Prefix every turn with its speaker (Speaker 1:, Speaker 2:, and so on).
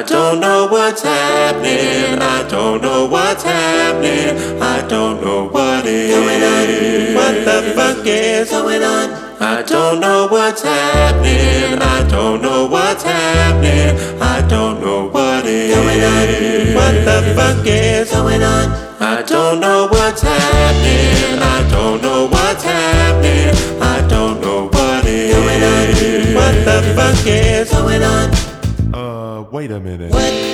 Speaker 1: I don't know what's happening. I don't know what's happening. I don't know what is going on. What the fuck is going on? I don't know what's happening. I don't know what's happening. I don't know what is going on. What the fuck is going on? I don't know what's happening. I don't know what's happening. I don't know what is going on. What the fuck is going on?
Speaker 2: Wait a minute.
Speaker 1: What